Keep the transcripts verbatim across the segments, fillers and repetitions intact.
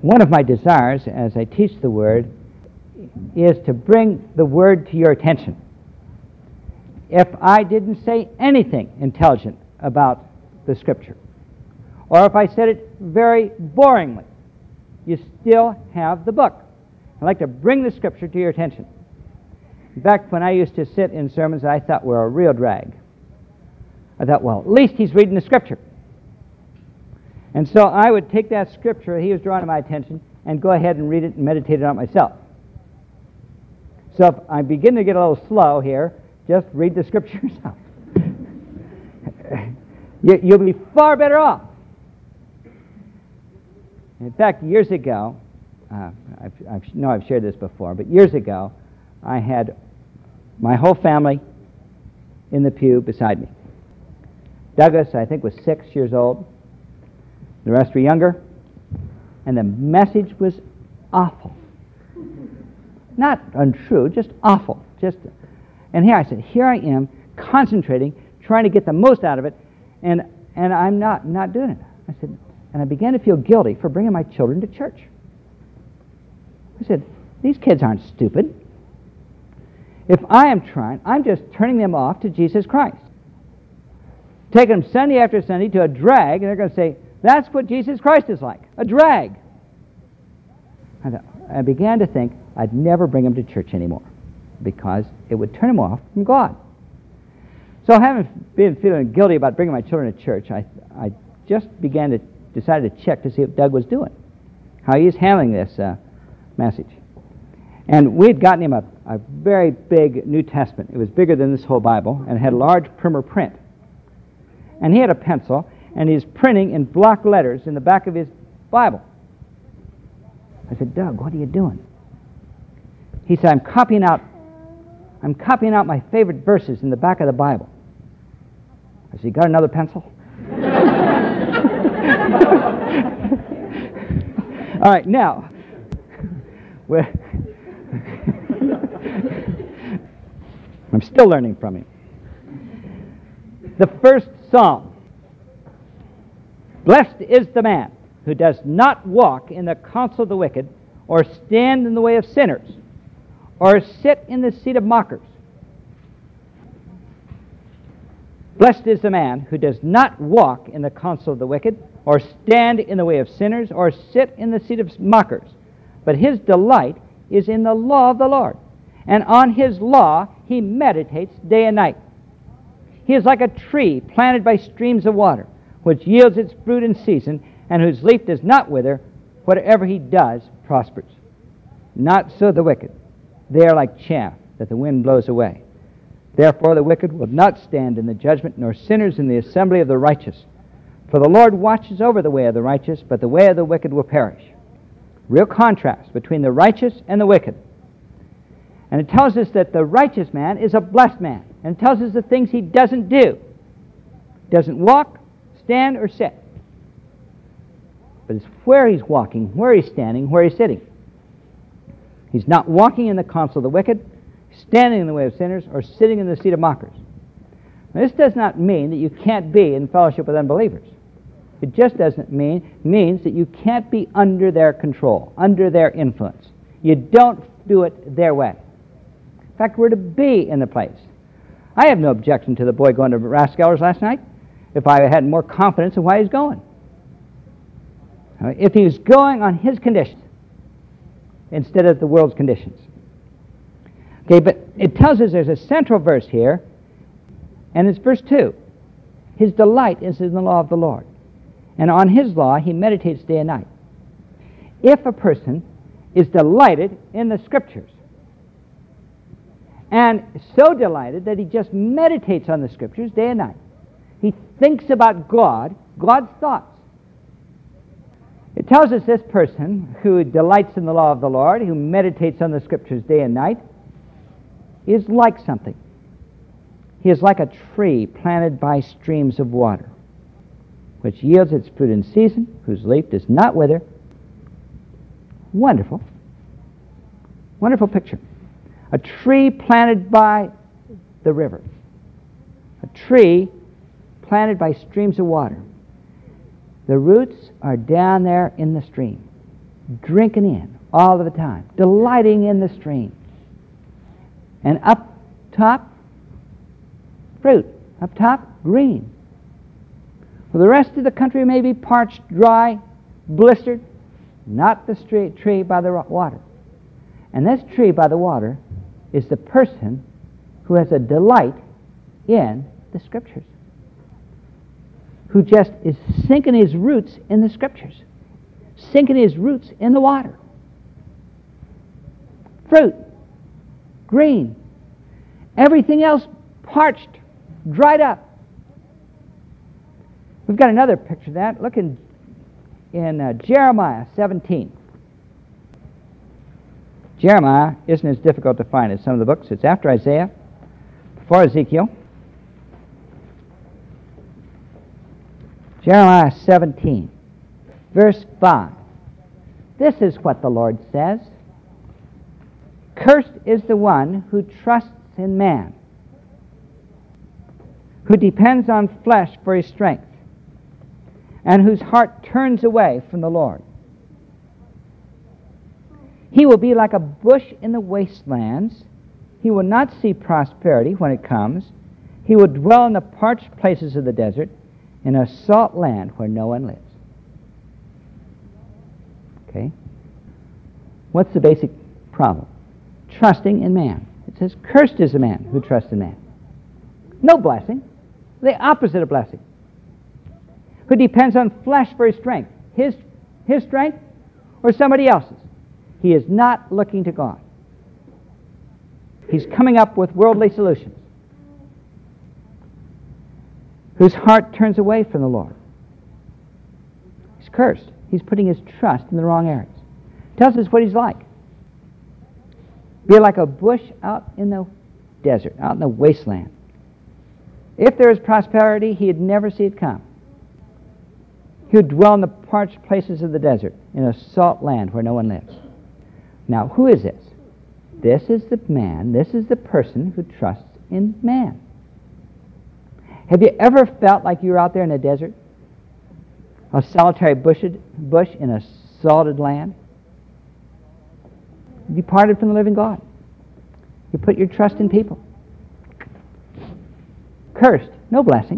One of my desires as I teach the Word is to bring the Word to your attention. If I didn't say anything intelligent about the Scripture, or if I said it very boringly, you still have the book. I'd like to bring the Scripture to your attention. In fact, when I used to sit in sermons that I thought were a real drag, I thought, well, at least he's reading the Scripture. And so I would take that Scripture he was drawing to my attention and go ahead and read it and meditate on it myself. So if I begin to get a little slow here, just read the Scripture yourself. you, you'll be far better off. In fact, years ago, uh, I've, I've, no, I've shared this before, but years ago, I had my whole family in the pew beside me. Douglas, I think, was six years old. The rest were younger. And the message was awful. Not untrue, just awful. Just, and here I said, here I am, concentrating, trying to get the most out of it, and and I'm not, not doing it. I said, and I began to feel guilty for bringing my children to church. I said, these kids aren't stupid. If I am trying, I'm just turning them off to Jesus Christ. Taking them Sunday after Sunday to a drag, and they're going to say, that's what Jesus Christ is like, a drag. I, thought, I began to think I'd never bring them to church anymore because it would turn them off from God. So having been feeling guilty about bringing my children to church, I, I just began to decide to check to see what Doug was doing, how he is handling this uh, message. And we had gotten him a, a very big New Testament. It was bigger than this whole Bible and had large primer print. And he had a pencil, and he's printing in block letters in the back of his Bible. I said, Doug, what are you doing? He said, I'm copying out, I'm copying out my favorite verses in the back of the Bible. I said, you got another pencil? All right, now, we're I'm still learning from him. The first Psalm. Blessed is the man who does not walk in the counsel of the wicked, or stand in the way of sinners, or sit in the seat of mockers. Blessed is the man who does not walk in the counsel of the wicked, or stand in the way of sinners, or sit in the seat of mockers. But his delight is in the law of the Lord, and on his law he meditates day and night. He is like a tree planted by streams of water, which yields its fruit in season, and whose leaf does not wither. Whatever he does prospers. Not so the wicked. They are like chaff that the wind blows away. Therefore the wicked will not stand in the judgment, nor sinners in the assembly of the righteous. For the Lord watches over the way of the righteous, but the way of the wicked will perish. Real contrast between the righteous and the wicked. And it tells us that the righteous man is a blessed man. And it tells us the things he doesn't do. Doesn't walk, stand, or sit. But it's where he's walking, where he's standing, where he's sitting. He's not walking in the counsel of the wicked, standing in the way of sinners, or sitting in the seat of mockers. Now, this does not mean that you can't be in fellowship with unbelievers. It just doesn't mean means that you can't be under their control, under their influence. You don't do it their way. In fact, we're to be in the place. I have no objection to the boy going to Rathskeller's last night if I had more confidence in why he's going. If he was going on his conditions instead of the world's conditions. Okay, but it tells us there's a central verse here, and it's verse two. His delight is in the law of the Lord, and on his law he meditates day and night. If a person is delighted in the Scriptures, and so delighted that he just meditates on the Scriptures day and night, he thinks about God, God's thoughts. It tells us this person who delights in the law of the Lord, who meditates on the Scriptures day and night, is like something. He is like a tree planted by streams of water, which yields its fruit in season, whose leaf does not wither. Wonderful. Wonderful picture. A tree planted by the river. A tree planted by streams of water. The roots are down there in the stream. drinking in all of the time, delighting in the stream. And up top, fruit. Up top, green. Well, the rest of the country may be parched, dry, blistered, not the straight tree by the water. And this tree by the water is the person who has a delight in the Scriptures, who just is sinking his roots in the Scriptures, sinking his roots in the water. Fruit, green, everything else parched, dried up. We've got another picture of that. Look in, in uh, Jeremiah seventeen. Jeremiah isn't as difficult to find as some of the books. It's after Isaiah, before Ezekiel. Jeremiah seventeen, verse five. This is what the Lord says. Cursed is the one who trusts in man, who depends on flesh for his strength, and whose heart turns away from the Lord. He will be like a bush in the wastelands. He will not see prosperity when it comes. He will dwell in the parched places of the desert, in a salt land where no one lives. Okay? What's the basic problem? Trusting in man. It says, cursed is the man who trusts in man. No blessing. The opposite of blessing. Who depends on flesh for his strength. His, his strength or somebody else's. He is not looking to God. He's coming up with worldly solutions. Whose heart turns away from the Lord. He's cursed. He's putting his trust in the wrong areas. Tells us what he's like. Be like a bush out in the desert, out in the wasteland. If there is prosperity, he'd never see it come. He would dwell in the parched places of the desert, in a salt land where no one lives. Now, who is this? This is the man, this is the person who trusts in man. Have you ever felt like you were out there in a desert? A solitary bush, bush in a salted land? You departed from the living God. You put your trust in people. Cursed, no blessing.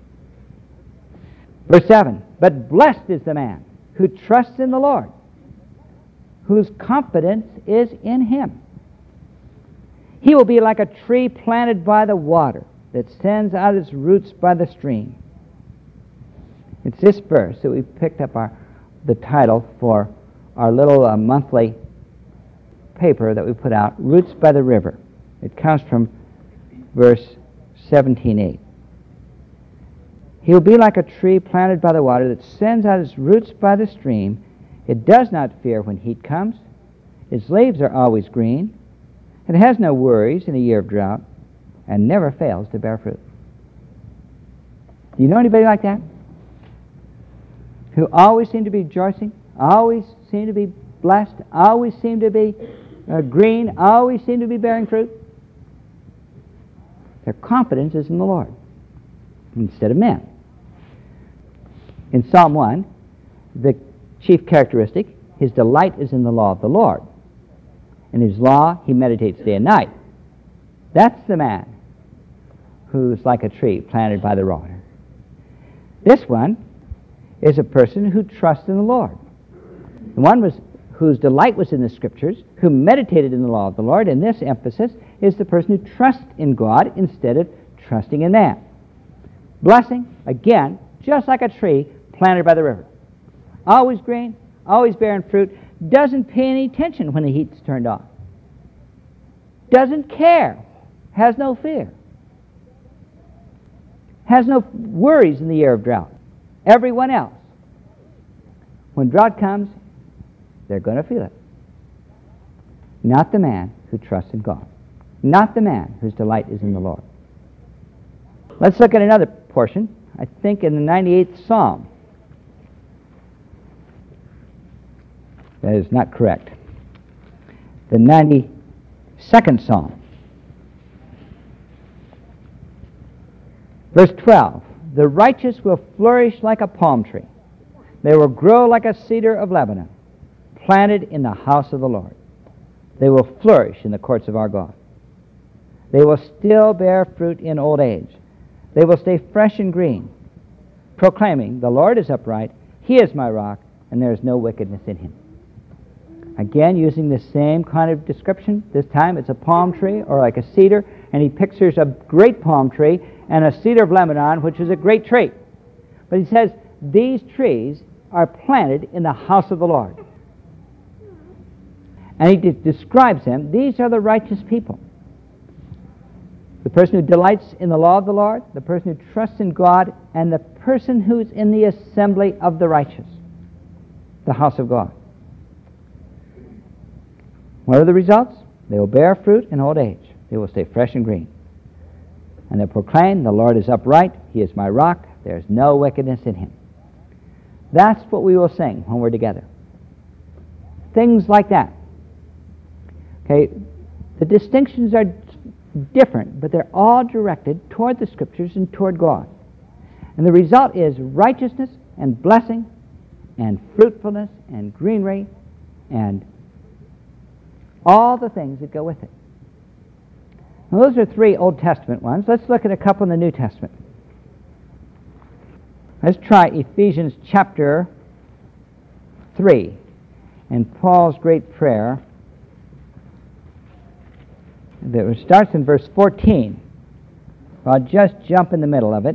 Verse seven, but blessed is the man who trusts in the Lord, whose confidence is in him. He will be like a tree planted by the water that sends out its roots by the stream. It's this verse that we picked up our the title for our little uh, monthly paper that we put out, Roots by the River. It comes from verse seventeen eight. He will be like a tree planted by the water that sends out its roots by the stream. It does not fear when heat comes. Its leaves are always green. It has no worries in a year of drought and never fails to bear fruit. Do you know anybody like that? Who always seem to be rejoicing, always seem to be blessed, always seem to be uh, green, always seem to be bearing fruit? Their confidence is in the Lord instead of men. In Psalm one, the chief characteristic, his delight is in the law of the Lord. In his law, he meditates day and night. That's the man who's like a tree planted by the water. This one is a person who trusts in the Lord. The one was whose delight was in the Scriptures, who meditated in the law of the Lord, and this emphasis is the person who trusts in God instead of trusting in man. Blessing, again, just like a tree planted by the river. Always green, always bearing fruit, doesn't pay any attention when the heat's turned on. Doesn't care, has no fear. Has no worries in the year of drought. Everyone else, when drought comes, they're going to feel it. Not the man who trusts in God. Not the man whose delight is in the Lord. Let's look at another portion, I think in the ninety-eighth Psalm. That is not correct. The ninety-second Psalm. Verse twelve. The righteous will flourish like a palm tree. They will grow like a cedar of Lebanon, planted in the house of the Lord. They will flourish in the courts of our God. They will still bear fruit in old age. They will stay fresh and green, proclaiming, the Lord is upright, He is my rock, and there is no wickedness in Him. Again, using the same kind of description. This time it's a palm tree or like a cedar, and he pictures a great palm tree and a cedar of Lebanon, which is a great tree. But he says, these trees are planted in the house of the Lord. And he de- describes them. These are the righteous people. The person who delights in the law of the Lord, the person who trusts in God, and the person who is in the assembly of the righteous, the house of God. What are the results? They will bear fruit in old age. They will stay fresh and green. And they proclaim, the Lord is upright, He is my rock, there is no wickedness in Him. That's what we will sing when we're together. Things like that. Okay, the distinctions are different, but they're all directed toward the Scriptures and toward God. And the result is righteousness and blessing and fruitfulness and greenery and all the things that go with it. Now, those are three Old Testament ones. Let's look at a couple in the New Testament. Let's try Ephesians chapter three and Paul's great prayer that starts in verse fourteen. I'll just jump in the middle of it.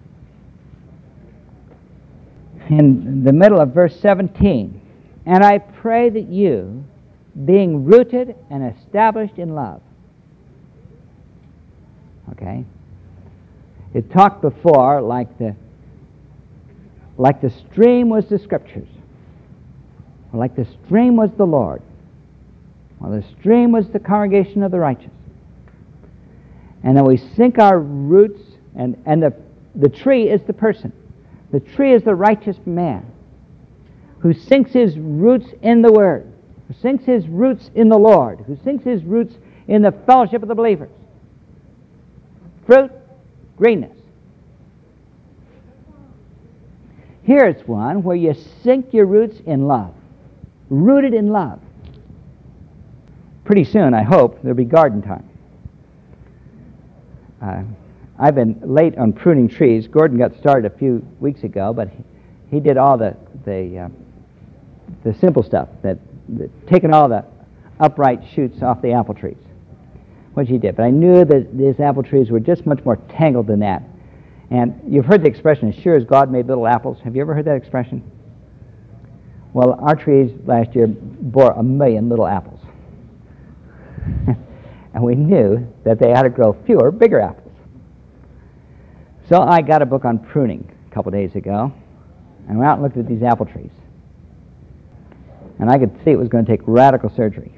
In the middle of verse seventeen. And I pray that you, being rooted and established in love. Okay? It talked before like the like the stream was the Scriptures. Or like the stream was the Lord. Well, the stream was the congregation of the righteous. And then we sink our roots, and, and the, the tree is the person. The tree is the righteous man who sinks his roots in the Word, who sinks his roots in the Lord, who sinks his roots in the fellowship of the believers. Fruit, greenness. Here's one where you sink your roots in love, rooted in love. Pretty soon, I hope, there'll be garden time. Uh, I've been late on pruning trees. Gordon got started a few weeks ago, but he, he did all the the, uh, the simple stuff, that, that taking all the upright shoots off the apple trees, which he did. But I knew that these apple trees were just much more tangled than that. And you've heard the expression, as sure as God made little apples. Have you ever heard that expression? Well, our trees last year bore a million little apples. And we knew that they ought to grow fewer, bigger apples. So I got a book on pruning a couple days ago, and went out and looked at these apple trees. And I could see it was going to take radical surgery.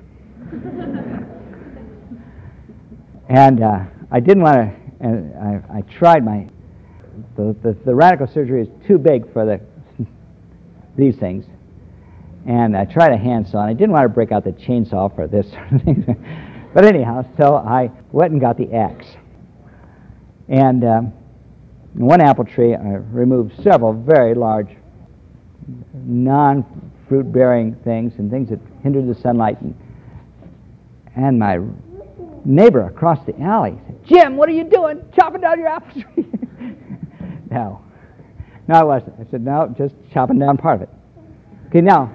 And uh, I didn't want to, and I, I tried my, the, the, the radical surgery is too big for the these things. And I tried a handsaw, and I didn't want to break out the chainsaw for this sort of thing. But anyhow, so I went and got the axe. And um, in one apple tree, I removed several very large non-fruit-bearing things and things that hindered the sunlight. And, and my neighbor across the alley said, "Jim, what are you doing? Chopping down your apple tree?" No. No, I wasn't. I said, "No, just chopping down part of it." Okay, now,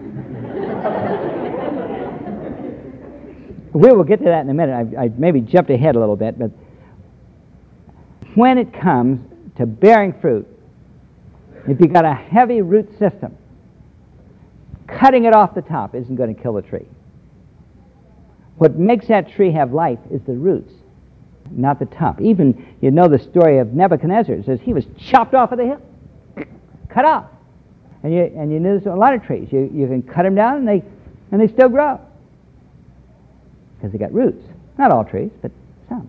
we will get to that in a minute. I, I maybe jumped ahead a little bit, but when it comes to bearing fruit, if you've got a heavy root system, cutting it off the top isn't going to kill the tree. What makes that tree have life is the roots, not the top. Even, you know the story of Nebuchadnezzar. It says he was chopped off of the hill, cut off. And you and you know there's a lot of trees. You you can cut them down and they and they still grow because they got roots. Not all trees, but some.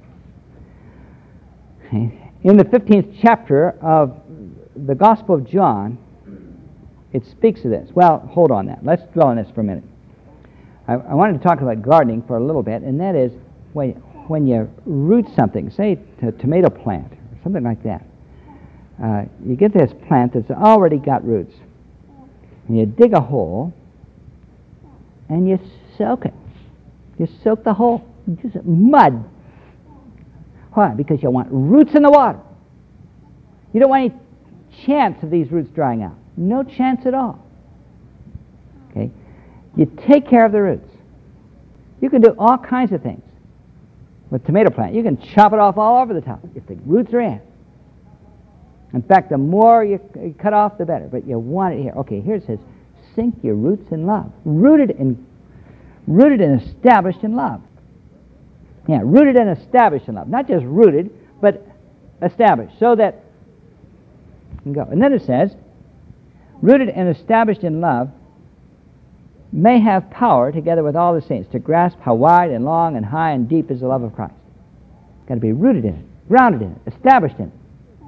Okay. In the fifteenth chapter of the Gospel of John, it speaks of this. Well, hold on that. Let's dwell on this for a minute. I, I wanted to talk about gardening for a little bit, and that is when when you root something, say a tomato plant or something like that. Uh, you get this plant that's already got roots. And you dig a hole, and you soak it. You soak the whole just mud. Why? Because you want roots in the water. You don't want any chance of these roots drying out. No chance at all. Okay? You take care of the roots. You can do all kinds of things with tomato plant. You can chop it off all over the top if the roots are in. In fact, the more you c- cut off, the better. But you want it here. Okay, here it says, sink your roots in love. Rooted in, rooted and established in love. Yeah, rooted and established in love. Not just rooted, but established. So that, you can go. And then it says, rooted and established in love, may have power, together with all the saints, to grasp how wide and long and high and deep is the love of Christ. Got to be rooted in it, grounded in it, established in it.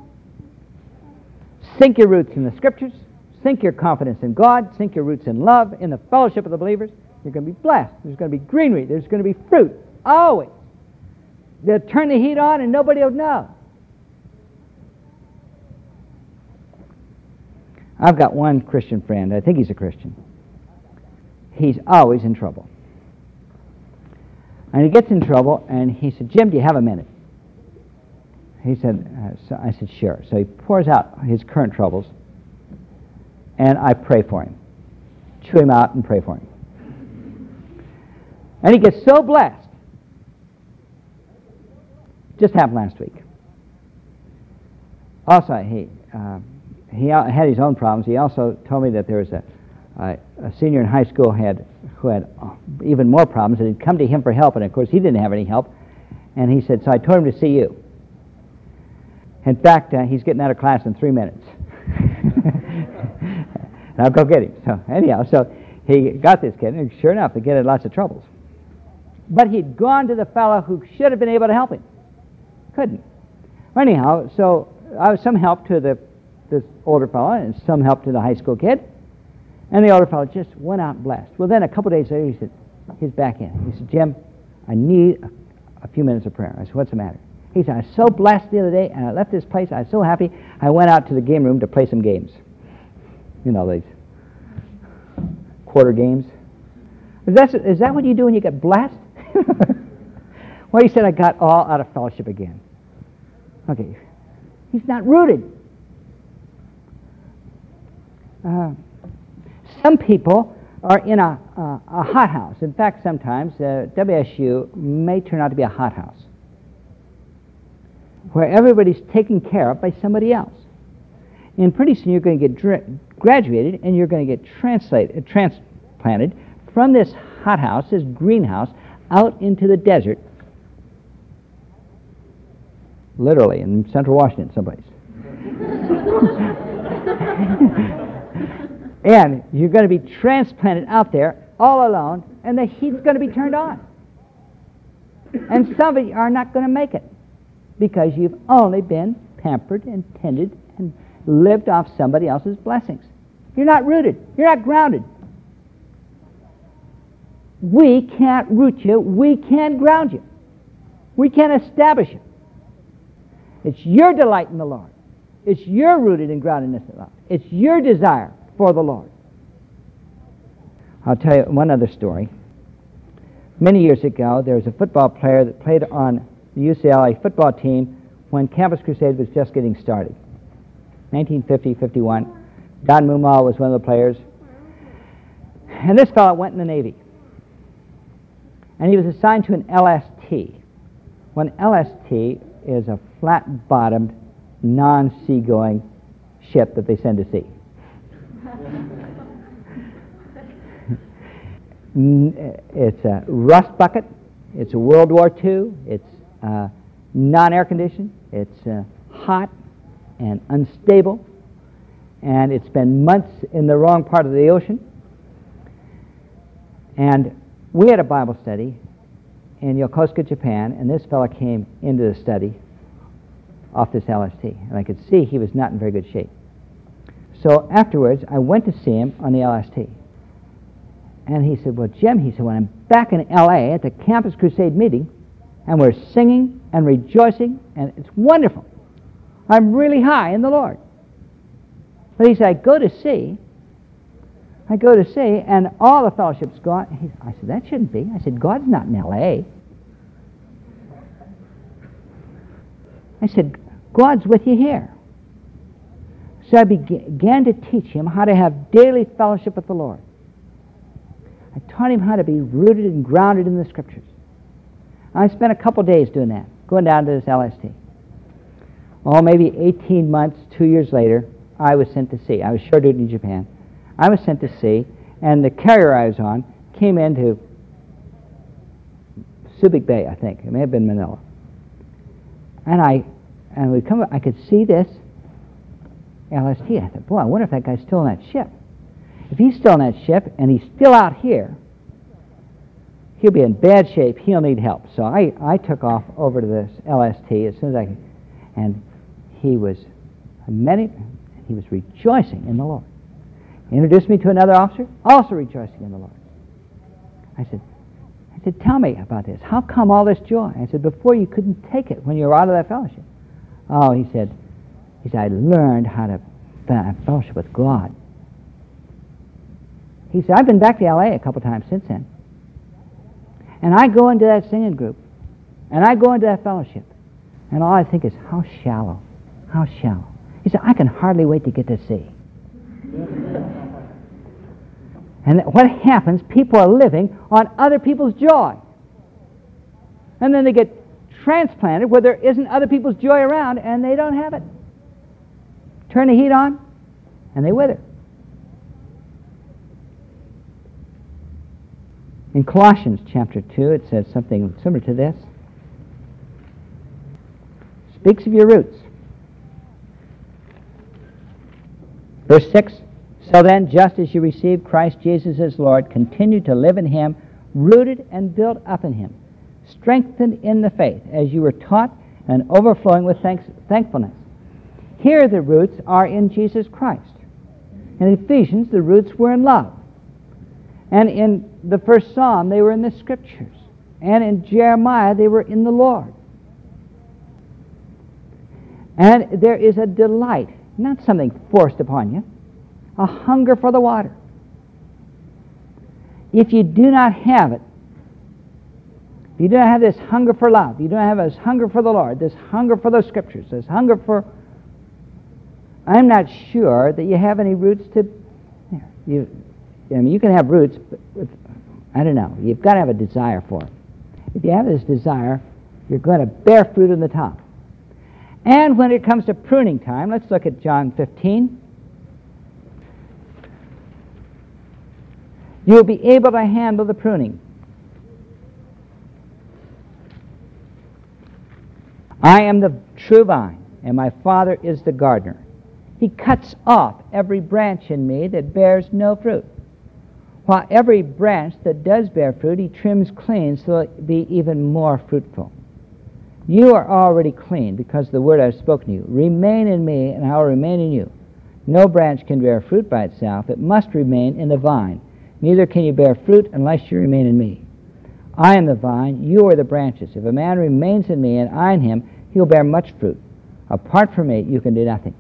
Sink your roots in the Scriptures. Sink your confidence in God. Sink your roots in love, in the fellowship of the believers. You're going to be blessed. There's going to be greenery. There's going to be fruit. Always. They'll turn the heat on and nobody will know. I've got one Christian friend. I think he's a Christian. He's always in trouble. And he gets in trouble, and he said, Jim, do you have a minute? He said, uh, so I said, sure. So he pours out his current troubles, and I pray for him. Chew him out and pray for him. And he gets so blessed. Just happened last week. Also, he, uh, he had his own problems. He also told me that there was a Uh, a senior in high school had who had uh, even more problems, and had come to him for help, and of course he didn't have any help. And he said, so I told him to see you. In fact, uh, he's getting out of class in three minutes. And I'll go get him. So anyhow, so he got this kid, and sure enough, the kid had lots of troubles. But he'd gone to the fellow who should have been able to help him. Couldn't. Anyhow, so I was some help to the this older fellow, and some help to the high school kid. And the older fellow just went out and blessed. Well, then a couple days later, he said, he's back in. He said, Jim, I need a, a few minutes of prayer. I said, what's the matter? He said, I was so blessed the other day, and I left this place. I was so happy. I went out to the game room to play some games. You know, these quarter games. Is that, is that what you do when you get blessed? Well, he said, I got all out of fellowship again. Okay. He's not rooted. Uh, Some people are in a, uh, a hothouse. In fact, sometimes uh, W S U may turn out to be a hothouse where everybody's taken care of by somebody else. And pretty soon you're going to get dra- graduated and you're going to get translated, transplanted from this hothouse, this greenhouse, out into the desert, literally in central Washington someplace. And you're going to be transplanted out there all alone, and the heat's going to be turned on. And some of you are not going to make it because you've only been pampered and tended and lived off somebody else's blessings. You're not rooted. You're not grounded. We can't root you. We can't ground you. We can't establish you. It's your delight in the Lord. It's your rooted and groundedness in love. It's your desire for the Lord. I'll tell you one other story. Many years ago, there was a football player that played on the U C L A football team when Campus Crusade was just getting started. nineteen fifty, fifty-one. Don Mumal was one of the players. And this fellow went in the Navy. And he was assigned to an L S T. Well, an L S T is a flat-bottomed, non-seagoing ship that they send to sea. It's a rust bucket. It's a World War Two. It's uh, non-air conditioned. It's uh, hot and unstable. And it's been months in the wrong part of the ocean. And we had a Bible study in Yokosuka, Japan, and this fellow came into the study off this L S T. And I could see he was not in very good shape. So afterwards, I went to see him on the L S T. And he said, well, Jim, he said, when I'm back in L A at the Campus Crusade meeting, and we're singing and rejoicing, and it's wonderful. I'm really high in the Lord. But he said, I go to sea, I go to see, and all the fellowship's gone. He, I said, that shouldn't be. I said, God's not in L A. I said, God's with you here. So I began to teach him how to have daily fellowship with the Lord. I taught him how to be rooted and grounded in the Scriptures. I spent a couple days doing that, going down to this L S T. Oh, maybe eighteen months, two years later, I was sent to sea. I was shore duty in Japan. I was sent to sea, and the carrier I was on came into Subic Bay, I think. It may have been Manila. And I and we come. I could see this L S T. I thought, boy, I wonder if that guy's still in that ship. If he's still in that ship and he's still out here, he'll be in bad shape. He'll need help. So I, I took off over to this L S T as soon as I could, and he was many. He was rejoicing in the Lord. He introduced me to another officer, also rejoicing in the Lord. I said, I said, tell me about this. How come all this joy? I said, before you couldn't take it when you were out of that fellowship. Oh, he said, he said, I learned how to have fellowship with God. He said, I've been back to L A a couple times since then. And I go into that singing group, and I go into that fellowship, and all I think is, how shallow, how shallow. He said, I can hardly wait to get to sea. And what happens, people are living on other people's joy. And then they get transplanted where there isn't other people's joy around, and they don't have it. Turn the heat on, and they wither. In Colossians chapter two, it says something similar to this. Speaks of your roots. Verse six, so then, just as you received Christ Jesus as Lord, continue to live in him, rooted and built up in him, strengthened in the faith, as you were taught, and overflowing with thanks, thankfulness. Here the roots are in Jesus Christ. In Ephesians, the roots were in love. And in the first Psalm, they were in the Scriptures. And in Jeremiah, they were in the Lord. And there is a delight, not something forced upon you, a hunger for the water. If you do not have it, if you don't have this hunger for love, you don't have this hunger for the Lord, this hunger for the Scriptures, this hunger for... I'm not sure that you have any roots to... You, I mean, you can have roots, but with, I don't know. You've got to have a desire for it. If you have this desire, you're going to bear fruit in the top. And when it comes to pruning time, let's look at John fifteen. You'll be able to handle the pruning. I am the true vine, and my Father is the gardener. He cuts off every branch in me that bears no fruit, while every branch that does bear fruit he trims clean so it be even more fruitful. You are already clean because of the word I have spoken to you. Remain in me, and I will remain in you. No branch can bear fruit by itself. It must remain in the vine. Neither can you bear fruit unless you remain in me. I am the vine, you are the branches. If a man remains in me and I in him, he will bear much fruit. Apart from me, you can do nothing.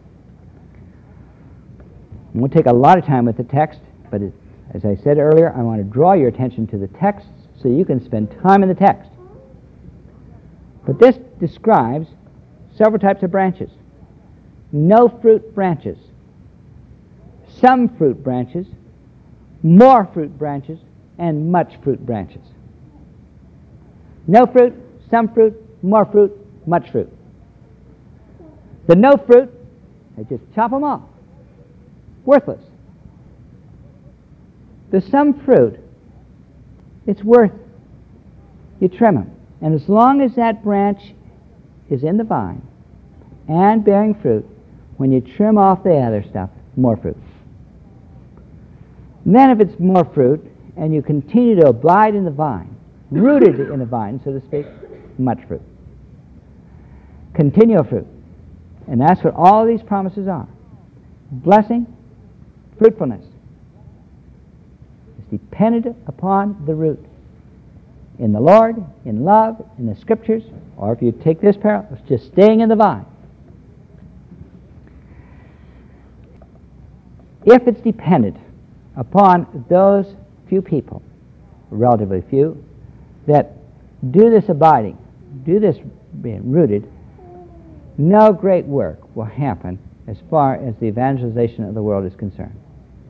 And we'll take a lot of time with the text, but it, as I said earlier, I want to draw your attention to the text so you can spend time in the text. But this describes several types of branches. No fruit branches, some fruit branches, more fruit branches, and much fruit branches. No fruit, some fruit, more fruit, much fruit. The no fruit, they just chop them off. Worthless. The some fruit, it's worth. You trim them. And as long as that branch is in the vine and bearing fruit, when you trim off the other stuff, more fruit. And then if it's more fruit, and you continue to abide in the vine, rooted in the vine, so to speak, much fruit. Continual fruit. And that's what all these promises are. Blessing, fruitfulness. It's dependent upon the root. In the Lord, in love, in the Scriptures, or if you take this parallel, it's just staying in the vine. If it's dependent upon those few people, relatively few, that do this abiding, do this being rooted, no great work will happen as far as the evangelization of the world is concerned.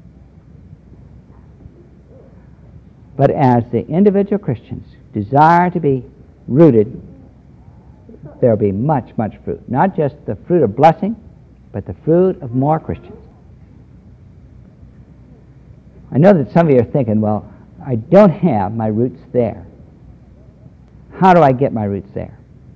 But as the individual Christians desire to be rooted, there will be much, much fruit. Not just the fruit of blessing, but the fruit of more Christians. I know that some of you are thinking, well, I don't have my roots there. How do I get my roots there?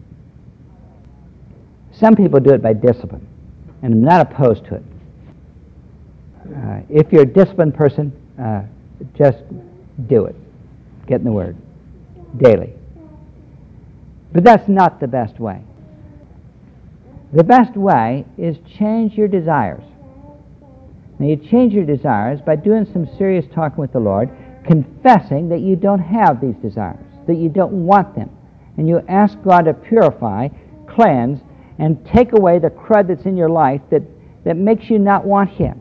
Some people do it by discipline, and I'm not opposed to it. Uh, if you're a disciplined person, uh, just do it. Get in the Word daily. But that's not the best way. The best way is change your desires. Now, you change your desires by doing some serious talking with the Lord, confessing that you don't have these desires, that you don't want them. And you ask God to purify, cleanse, and take away the crud that's in your life that, that makes you not want Him.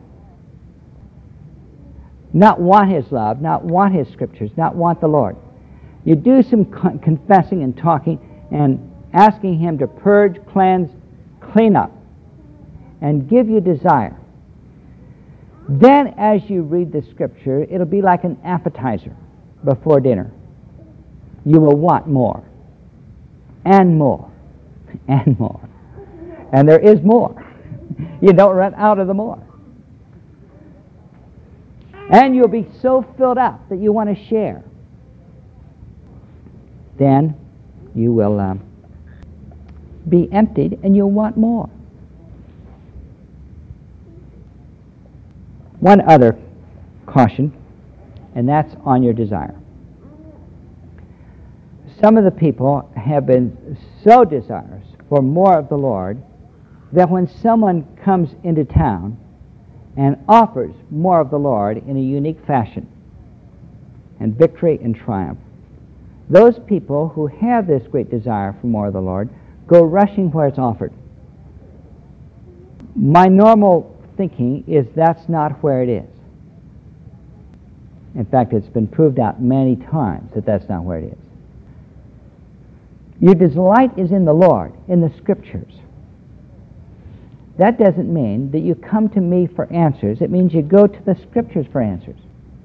Not want His love, not want His scriptures, not want the Lord. You do some con- confessing and talking and asking Him to purge, cleanse, clean up, and give you desire. Then as you read the Scripture, it'll be like an appetizer before dinner. You will want more, and more, and more. And there is more. You don't run out of the more. And you'll be so filled up that you want to share. Then you will um, be emptied and you'll want more. One other caution, and that's on your desire. Some of the people have been so desirous for more of the Lord that when someone comes into town and offers more of the Lord in a unique fashion, and victory and triumph, those people who have this great desire for more of the Lord go rushing where it's offered. My normal thinking is that's not where it is. In fact, it's been proved out many times that that's not where it is. Your delight is in the Lord, in the Scriptures. That doesn't mean that you come to me for answers. It means you go to the Scriptures for answers.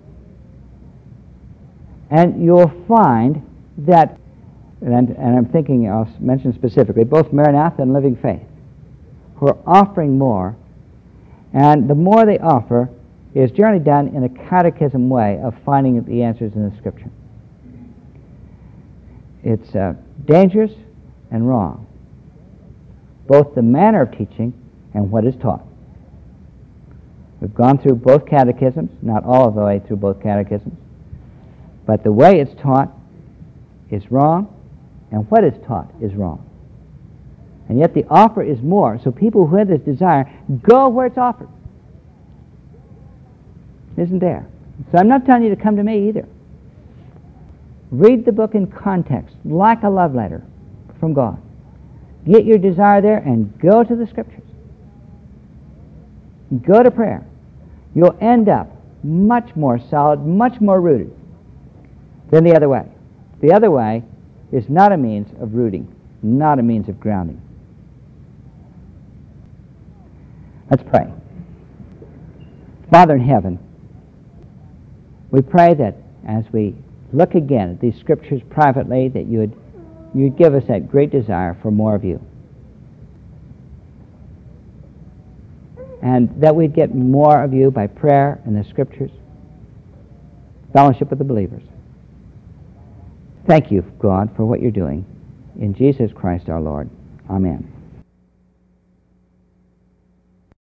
And you'll find that, and, and I'm thinking, I'll mention specifically, both Maranatha and Living Faith, who are offering more, and the more they offer is generally done in a catechism way of finding the answers in the Scripture. It's uh, dangerous and wrong, both the manner of teaching and what is taught. We've gone through both catechisms, not all of the way through both catechisms, but the way it's taught is wrong, and what is taught is wrong. And yet the offer is more, so people who have this desire go where it's offered. It isn't there. So I'm not telling you to come to me either. Read the book in context, like a love letter from God. Get your desire there and go to the Scriptures. Go to prayer. You'll end up much more solid, much more rooted than the other way. The other way is not a means of rooting, not a means of grounding. Let's pray. Father in heaven, we pray that as we look again at these Scriptures privately, that you would you would give us that great desire for more of you. And that we'd get more of you by prayer and the Scriptures, fellowship with the believers. Thank you, God, for what you're doing. In Jesus Christ our Lord. Amen.